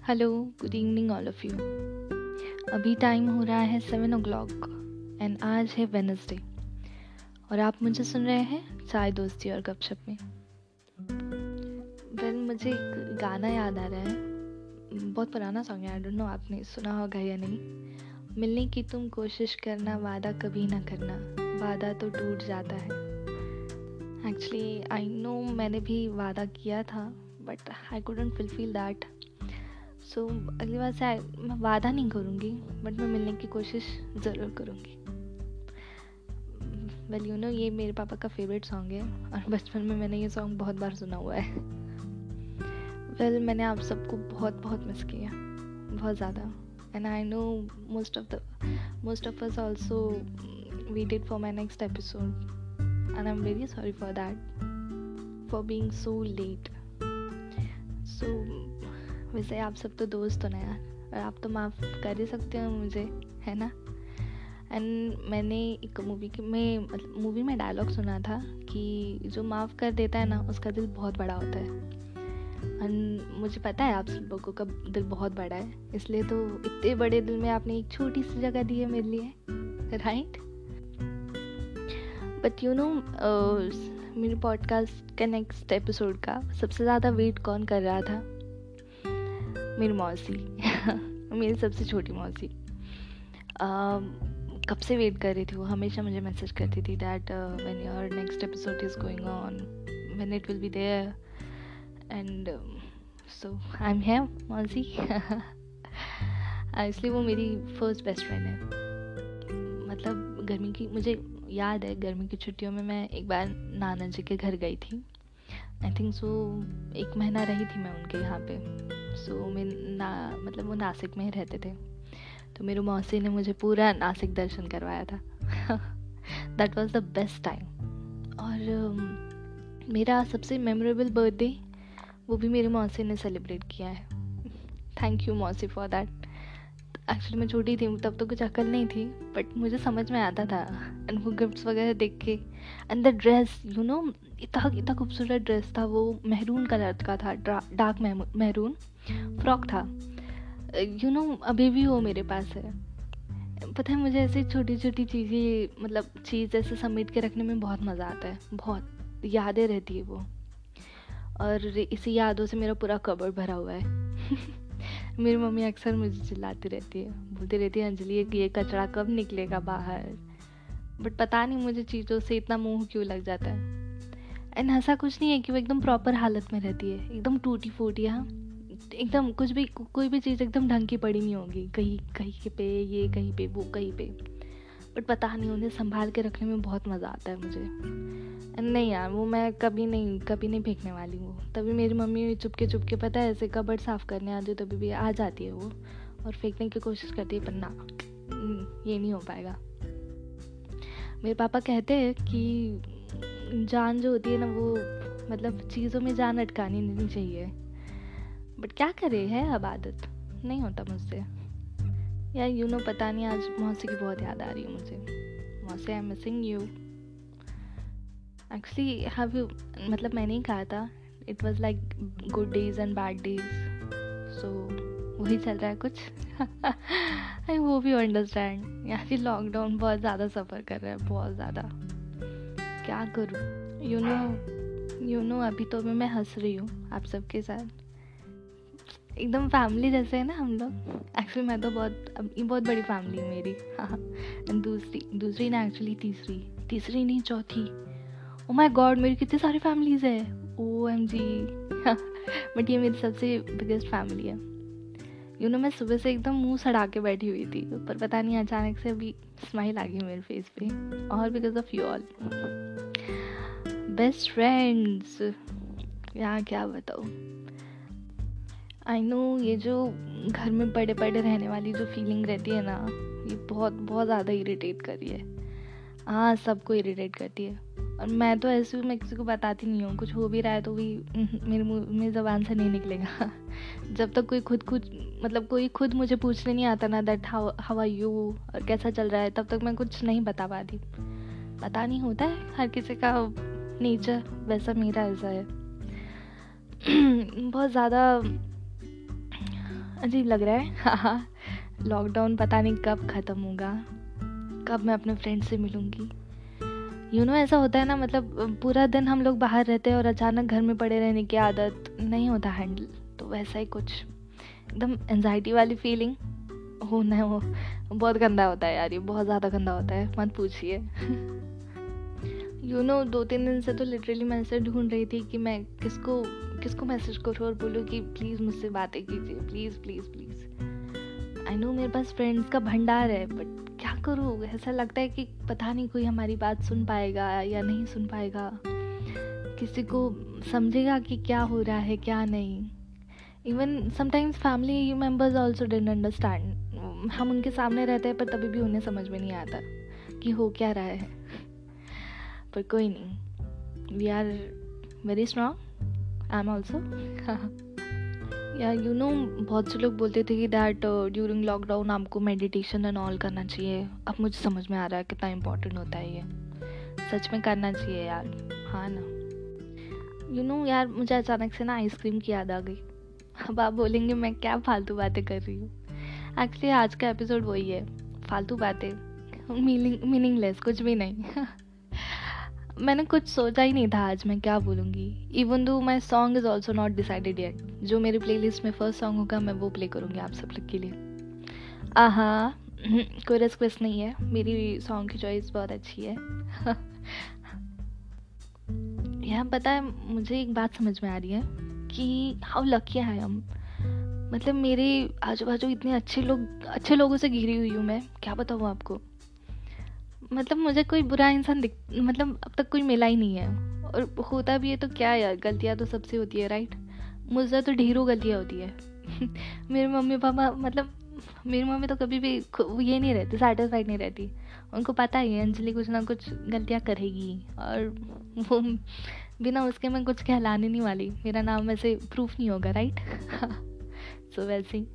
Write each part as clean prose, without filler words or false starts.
Hello, good evening all of you. अभी time हो रहा है 7 o'clock एंड आज है वेडनेसडे और आप मुझे सुन रहे हैं चाय दोस्ती और गपशप में। मुझे एक गाना याद आ रहा है, बहुत पुराना सॉन्ग है, आई डोंट नो आपने सुना होगा या नहीं। मिलने की तुम कोशिश करना, वादा कभी ना करना, वादा तो टूट जाता है। एक्चुअली आई नो मैंने भी वादा किया था but I couldn't fulfil that. So अगली बार से मैं वादा नहीं करूँगी बट मैं मिलने की कोशिश ज़रूर करूँगी। वेल यू नो ये मेरे पापा का फेवरेट सॉन्ग है और बचपन में मैंने ये सॉन्ग बहुत बार सुना हुआ है। वेल मैंने आप सबको बहुत बहुत मिस किया, बहुत ज़्यादा। And I know most of us also waited for my next episode and I am very sorry for that, for being so late. So वैसे आप सब तो दोस्त हो ना यार, और आप तो माफ़ कर ही सकते हो मुझे, है ना। एंड मैंने एक मूवी में डायलॉग सुना था कि जो माफ़ कर देता है ना उसका दिल बहुत बड़ा होता है। एंड मुझे पता है आप सब लोगों का दिल बहुत बड़ा है, इसलिए तो इतने बड़े दिल में आपने एक छोटी सी जगह दी है मेरे लिए, राइट। बट यू नो मेरे पॉडकास्ट का नेक्स्ट एपिसोड का सबसे ज़्यादा वेट कौन कर रहा था? मेरी मौसी मेरी सबसे छोटी मौसी। कब से वेट कर रही थी वो, हमेशा मुझे मैसेज करती थी that when your next episode is going on, when it will be there. And so I am here मौसी। इसलिए वो मेरी फर्स्ट बेस्ट फ्रेंड है। मतलब गर्मी की, मुझे याद है गर्मी की छुट्टियों में मैं एक बार नाना जी के घर गई थी। आई थिंक सो 1 महीना रही थी मैं उनके यहाँ पे। सो मतलब वो नासिक में ही रहते थे, तो मेरी मौसी ने मुझे पूरा नासिक दर्शन करवाया था। That was the best time. और मेरा सबसे मेमोरेबल बर्थडे वो भी मेरी मौसी ने सेलिब्रेट किया है। थैंक यू मौसी फॉर दैट। एक्चुअली मैं छोटी थी तब, तो कुछ अकल नहीं थी बट मुझे समझ में आता था। एंड वो गिफ्ट्स वगैरह देख के, and the dress you know इतना खूबसूरत ड्रेस था वो, मेहरून कलर का था, डार्क मेहरून फ्रॉक था। यू नो अभी भी वो मेरे पास है। पता है मुझे ऐसी छोटी छोटी चीज़ें, मतलब चीज़ ऐसे समेट के रखने में बहुत मज़ा आता है, बहुत यादें रहती है वो। और इसी यादों से मेरा पूरा कबर्ड भरा हुआ है। मेरी मम्मी अक्सर मुझे चिल्लाती रहती है, बोलती रहती है अंजलि ये कचरा कब निकलेगा बाहर। बट पता नहीं मुझे चीज़ों से इतना मोह क्यों लग जाता है। एंड ऐसा कुछ नहीं है कि वो एकदम प्रॉपर हालत में रहती है, एकदम टूटी फूटी, हाँ एकदम कुछ भी, कोई भी चीज़ एकदम ढंग की पड़ी नहीं होगी, कहीं पे ये, कहीं पे वो, कहीं पे। बट पता नहीं उन्हें संभाल के रखने में बहुत मज़ा आता है मुझे। एंड नहीं यार, वो मैं कभी नहीं फेंकने वाली हूँ। तभी मेरी मम्मी चुपके पता है ऐसे कबर्ड साफ़ करने आती है, तभी भी आ जाती है वो और फेंकने की कोशिश करती है, पर ना, ये नहीं हो पाएगा। मेरे पापा कहते हैं कि जान जो होती है ना वो, मतलब चीज़ों में जान अटकानी नहीं चाहिए। बट क्या करे, है अब आदत, नहीं होता मुझसे यार। यू नो पता नहीं आज मौसी की बहुत याद आ रही है मुझे। मौसी I am missing you. Actually have you, मतलब मैंने ही कहा था it was like good days and bad days, so वही चल रहा है कुछ। आई होप यू अंडरस्टैंड यार। ये लॉकडाउन बहुत ज़्यादा सफ़र कर रहा है, बहुत ज़्यादा, क्या करूँ। यू नो अभी तो मैं हंस रही हूँ आप सबके साथ, एकदम फैमिली जैसे है ना हम लोग। एक्चुअली मैं तो बहुत बड़ी फैमिली है मेरी। हाँ, दूसरी ना, एक्चुअली तीसरी नहीं, चौथी। ओ माय गॉड, मेरी कितनी सारी फैमिलीज है, OMG। बट ये मेरी सबसे बिगेस्ट फैमिली है। यू नो मैं सुबह से एकदम मुंह सड़ा के बैठी हुई थी, पर पता नहीं अचानक से अभी स्माइल आ गई मेरे फेस पे, और because of you all best friends. यार क्या बताऊँ। आई नो ये जो घर में पड़े रहने वाली जो फीलिंग रहती है ना, ये बहुत बहुत ज़्यादा इरिटेट कर रही है। हाँ, सबको इरिटेट करती है। और मैं तो ऐसे हूँ, मैं किसी को बताती नहीं हूँ। कुछ हो भी रहा है तो भी मेरे मुँह में ज़बान से नहीं निकलेगा। जब तक कोई खुद मुझे पूछने नहीं आता ना दैट हाउ आर यू, और कैसा चल रहा है, तब तक मैं कुछ नहीं बता पाती। पता नहीं, होता है हर किसी का नेचर, वैसा मेरा ऐसा है। बहुत ज़्यादा अजीब लग रहा है। हाँ, लॉकडाउन पता नहीं कब ख़त्म होगा, कब मैं अपने फ्रेंड से मिलूँगी। ऐसा होता है ना, मतलब पूरा दिन हम लोग बाहर रहते हैं और अचानक घर में पड़े रहने की आदत नहीं होता हैंडल, तो वैसा ही कुछ एकदम एनजाइटी वाली फीलिंग होना हो। बहुत गंदा होता है यार, ये बहुत ज़्यादा गंदा होता है, मत पूछिए। 2-3 दिन से तो लिटरली मैं ऐसे ढूंढ रही थी कि मैं किसको किसको मैसेज करूँ और बोलूँ कि प्लीज़ मुझसे बातें कीजिए, please please please. I know मेरे पास फ्रेंड्स का भंडार है, बट क्या करूँ, ऐसा लगता है कि पता नहीं कोई हमारी बात सुन पाएगा या नहीं सुन पाएगा, किसी को समझेगा कि क्या हो रहा है क्या नहीं। Even sometimes family members also didn't understand. हम उनके सामने रहते हैं पर तभी भी उन्हें समझ में नहीं आता कि हो क्या रहा है। पर कोई नहीं, we are very strong, I am also. या बहुत से लोग बोलते थे कि दैट ड्यूरिंग लॉकडाउन आपको मेडिटेशन एंड ऑल करना चाहिए। अब मुझे समझ में आ रहा है कितना इम्पोर्टेंट होता है ये, सच में करना चाहिए यार। हाँ ना, यार मुझे अचानक से ना आइसक्रीम की याद आ गई। अब आप बोलेंगे मैं क्या फालतू बातें कर रही हूँ। एक्चुअली आज का एपिसोड वही है, फालतू बातें, मीनिंगलेस, कुछ भी नहीं। मैंने कुछ सोचा ही नहीं था आज मैं क्या बोलूँगी। Even though my song is also not decided yet. जो मेरी प्लेलिस्ट में फर्स्ट सॉन्ग होगा मैं वो प्ले करूँगी आप सब लोग के लिए। हाँ, कोई रिस्क नहीं है, मेरी सॉन्ग की चॉइस बहुत अच्छी है। यहाँ पता है मुझे एक बात समझ में आ रही है कि हाउ लकी आई एम। मतलब मेरे आजू बाजू इतने अच्छे लोगों से घिरी हुई हूँ मैं, क्या बताऊँ आपको। मतलब मुझे कोई बुरा इंसान मतलब अब तक कोई मिला ही नहीं है, और होता भी है तो क्या यार, गलतियाँ तो सबसे होती है राइट। मुझसे तो ढेरों गलतियाँ होती है। मेरे मम्मी पापा, मतलब मेरी मम्मी तो कभी भी ये नहीं रहती, सेटिस्फाइड नहीं रहती। उनको पता ही है अंजलि कुछ ना कुछ गलतियाँ करेगी, और वो बिना उसके मैं कुछ कहलाने नहीं वाली, मेरा नाम वैसे प्रूफ नहीं होगा राइट। सो वैसे ही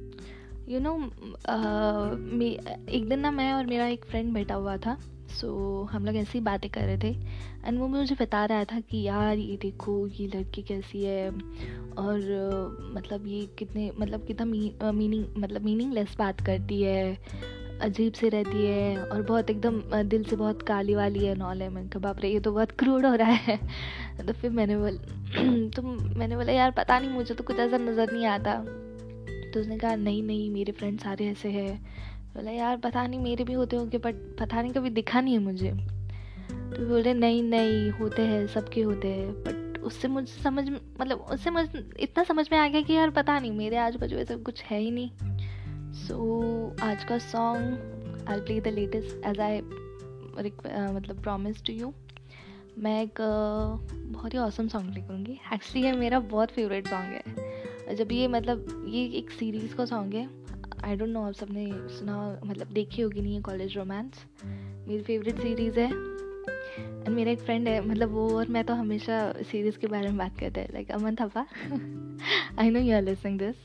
एक दिन ना मैं और मेरा एक फ्रेंड बैठा हुआ था। हम लोग ऐसी बातें कर रहे थे, एंड वो मुझे बता रहा था कि यार ये देखो ये लड़की कैसी है, और मतलब ये कितना मीनिंगलेस बात करती है, अजीब से रहती है, और बहुत एकदम दिल से बहुत काली वाली है नॉल है। मैंने कहा बाप रे, ये तो बहुत क्रूड हो रहा है। तो फिर मैंने बोला यार पता नहीं, मुझे तो कुछ ऐसा नज़र नहीं आता। तो उसने कहा नहीं मेरे फ्रेंड सारे ऐसे हैं। बोला यार पता नहीं मेरे भी होते होंगे, बट पता नहीं कभी दिखा नहीं है मुझे। तो बोल रहे नहीं होते हैं, सबके होते हैं। बट उससे मुझे इतना समझ में आ गया कि यार पता नहीं मेरे आजू बाजू ऐसा कुछ है ही नहीं। आज का song I play the latest as I promise to you. मैं एक बहुत ही ऑसम सॉन्ग प्ले करूँगी। एक्चुअली ये मेरा बहुत फेवरेट सॉन्ग है। जब ये एक सीरीज़ का सॉन्ग है, आई डोंट नो आप सबने सुना, देखी होगी नहीं है, कॉलेज रोमांस मेरी फेवरेट सीरीज़ है। एंड मेरा एक फ्रेंड है, वो और मैं तो हमेशा सीरीज़ के बारे में बात करते हैं, like Aman Thapa. I know you are listening this.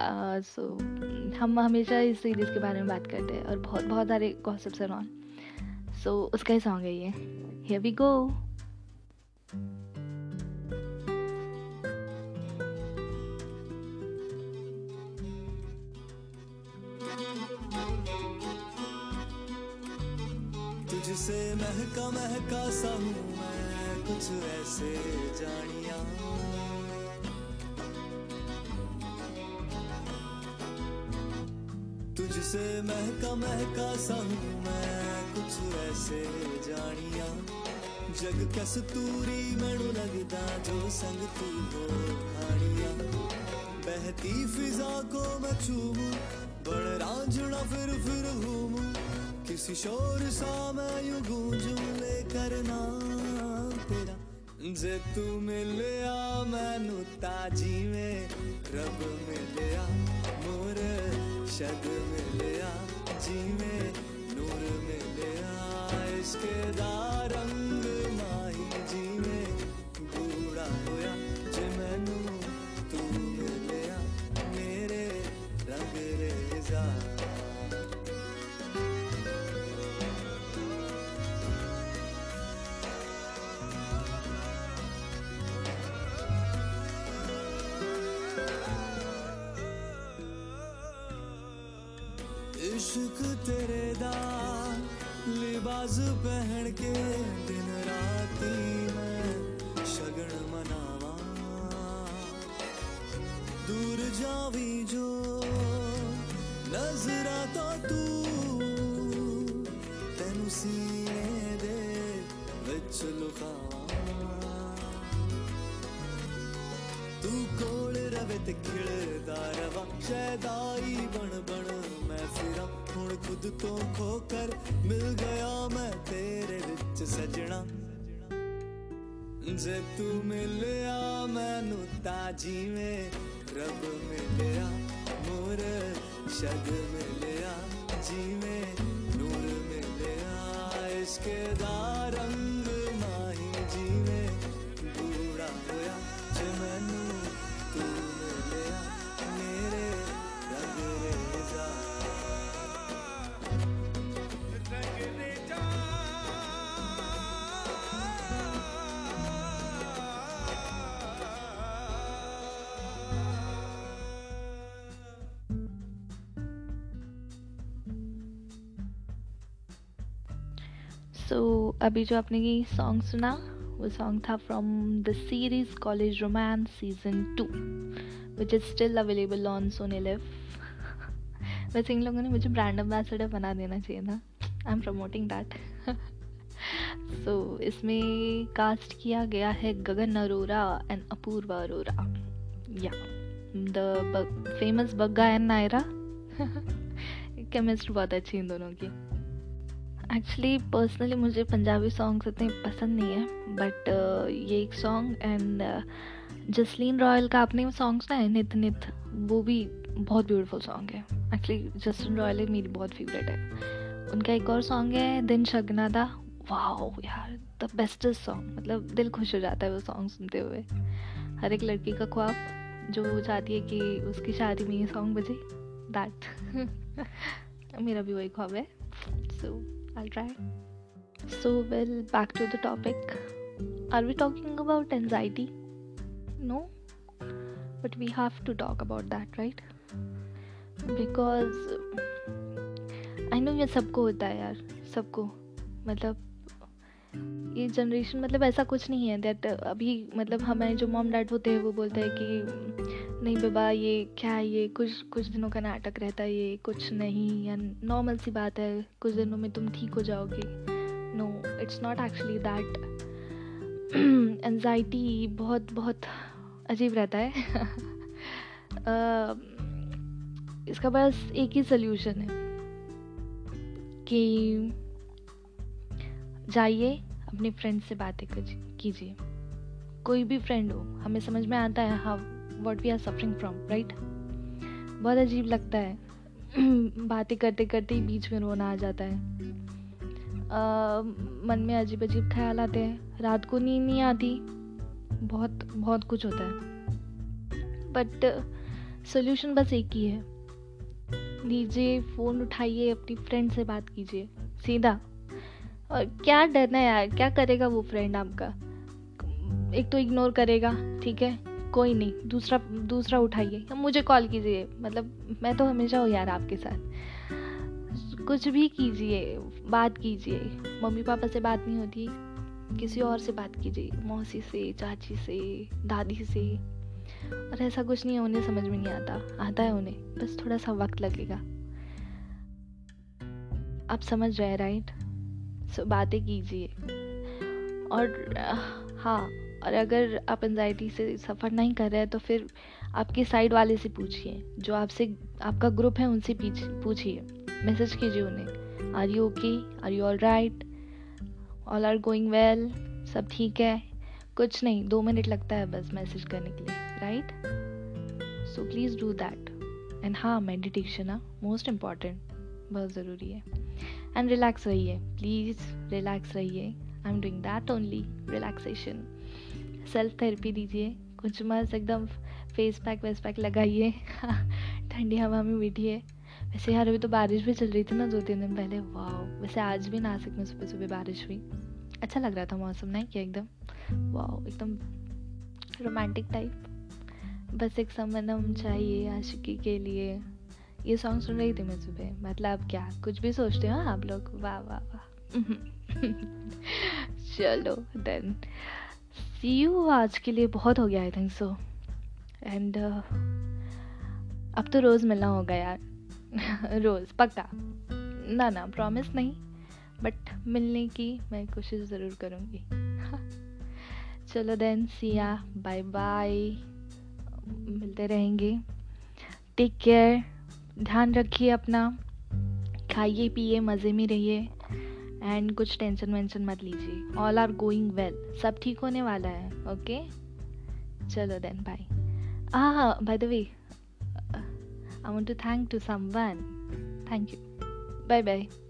हम हमेशा इस सीरीज़ के बारे में बात करते हैं, और बहुत सारे गॉसिप्स एंड ऑन। उसका ही सॉन्ग है ये, हियर वी गो। तुझसे महका सा हूँ मैं, कुछ ऐसे जानिया। तुझसे महका सा हूँ मैं, कुछ ऐसे जानिया। जग कस्तूरी मैनू लगदा, जो संग तू हो खानिया। बहती फिजा को मैं चूमूं, बड़ रांझना फिर घूमूं। किसी शोर सा मैं यूं गूंजूं, लेकर नाम तेरा। जे तू मिलया मैनू ताजी में, रब मिलया मोर शद मिलया, जी में नूर मिलया। इश्क दा रंग माही जी में गूड़ा होया, जे मैनू तू मिलया मेरे रंग रेजा। इश्क तेरे दा लिबास पहन के दिन राती मैं शगन मनावा दूर जावी जो नजरा तो तू तेनू सीने दे विच लुकावा तू कोल रवे ते खिलदा रवा शैदाई बन बन मैं फिरा हुण खुद तो खोकर मिल गया मैं तेरे विच सजना जे तू मिलिया मैनू ताजी में रब मिलिया मोर शद मिलिया जिवें नूर मिलिया इश्क दा रंग माही जिवें बूढ़ा होया जे मैनू तू मिलिया मेरे रंग रेजा सो अभी जो आपने ये सॉन्ग सुना वो सॉन्ग था from the series college romance season 2 which is still available on Sony LIV. वैसे इन लोगों ने मुझे ब्रांड एम्बेसडर बना देना चाहिए था। I am promoting that. So इसमें कास्ट किया गया है गगन अरोरा एंड अपूर्वा अरोरा, या the famous Bagga and Naira. Chemistry बहुत अच्छी इन दोनों की। एक्चुअली पर्सनली मुझे पंजाबी सॉन्ग्स इतने पसंद नहीं है, बट ये एक सॉन्ग एंड जसलीन रॉयल का आपने सॉन्ग सुना है नित नित, वो भी बहुत ब्यूटीफुल सॉन्ग है। एक्चुअली जसलीन रॉयल मेरी बहुत फेवरेट है। उनका एक और सॉन्ग है दिन शगना दा, वाओ यार द बेस्टेस्ट सॉन्ग, मतलब दिल खुश हो जाता है वो सॉन्ग सुनते हुए। हर एक लड़की का ख्वाब जो वो चाहती है कि उसकी शादी में ये सॉन्ग बजे, दैट मेरा भी वही ख्वाब है। सो I'll try. So well, back to the topic. Are we talking about anxiety? No, but we have to talk about that, right? Because I know ये सबको होता है यार, सबको। मतलब ये जनरेशन, मतलब ऐसा कुछ नहीं है दैट अभी मतलब हमें जो मॉम डैड होते हैं वो बोलते हैं कि नहीं बाबा ये क्या है, ये कुछ दिनों का नाटक रहता है, ये कुछ नहीं, या नॉर्मल सी बात है, कुछ दिनों में तुम ठीक हो जाओगे। No, it's not actually that. Anxiety बहुत बहुत अजीब रहता है। इसका बस एक ही सल्यूशन है कि जाइए अपने फ्रेंड से बातें कीजिए। कोई भी फ्रेंड हो, हमें समझ में आता है how what we are suffering from, right? बहुत अजीब लगता है। बातें करते करते ही बीच में रोना आ जाता है। मन में अजीब अजीब ख्याल आते हैं, रात को नींद नहीं आती, बहुत बहुत कुछ होता है। बट सोल्यूशन बस एक ही है, लीजिए फ़ोन उठाइए, अपनी फ्रेंड से बात कीजिए सीधा। और क्या डरना है यार, क्या करेगा वो फ्रेंड आपका? एक तो इग्नोर करेगा, ठीक है कोई नहीं, दूसरा उठाइए, मुझे कॉल कीजिए, मतलब मैं तो हमेशा हूँ यार आपके साथ। कुछ भी कीजिए, बात कीजिए। मम्मी पापा से बात नहीं होती, किसी और से बात कीजिए, मौसी से, चाची से, दादी से। और ऐसा कुछ नहीं है उन्हें समझ में नहीं आता है उन्हें, बस थोड़ा सा वक्त लगेगा। आप समझ रहे हैं, राइट? सो बातें कीजिए। और हाँ, और अगर आप एंजाइटी से सफ़र नहीं कर रहे हैं तो फिर आपके साइड वाले से पूछिए, जो आपका ग्रुप है उनसे पूछिए, मैसेज कीजिए उन्हें, are you okay, are you all right, all are going well, सब ठीक है। कुछ नहीं, 2 मिनट लगता है बस मैसेज करने के लिए, right? So please do that. And हाँ, मेडिटेशन मोस्ट इम्पॉर्टेंट, बहुत ज़रूरी है। एंड रिलैक्स रहिए, प्लीज़ रिलैक्स रहिए। I am doing that only, relaxation. Self therapy दीजिए, कुछ मस्त एकदम फेस पैक लगाइए। ठंडी हवा में बैठिए। वैसे यार अभी तो बारिश भी चल रही थी ना 2-3 दिन पहले, वाह। वैसे आज भी नासिक में सुबह सुबह बारिश हुई, अच्छा लग रहा था मौसम, नहीं क्या एकदम वाह, एकदम रोमांटिक टाइप। बस एक समनम चाहिए आशिकी के लिए, ये सॉन्ग सुन रही थी मैं सुबह। मतलब क्या कुछ भी सोचते हो आप लोग, वाह वाह वाह। चलो देन, सी यू। आज के लिए बहुत हो गया आई थिंक सो। एंड अब तो रोज़ मिलना होगा यार। रोज़ पक्का। ना प्रॉमिस नहीं, बट मिलने की मैं कोशिश ज़रूर करूँगी। चलो देन, सिया, बाय बाय। मिलते रहेंगे। टेक केयर, ध्यान रखिए अपना, खाइए पिए मज़े में रहिए, एंड कुछ टेंशन वेंशन मत लीजिए। ऑल आर गोइंग वेल, सब ठीक होने वाला है। ओके चलो then, bye. By the way, I want to thank to someone. Thank you, bye bye.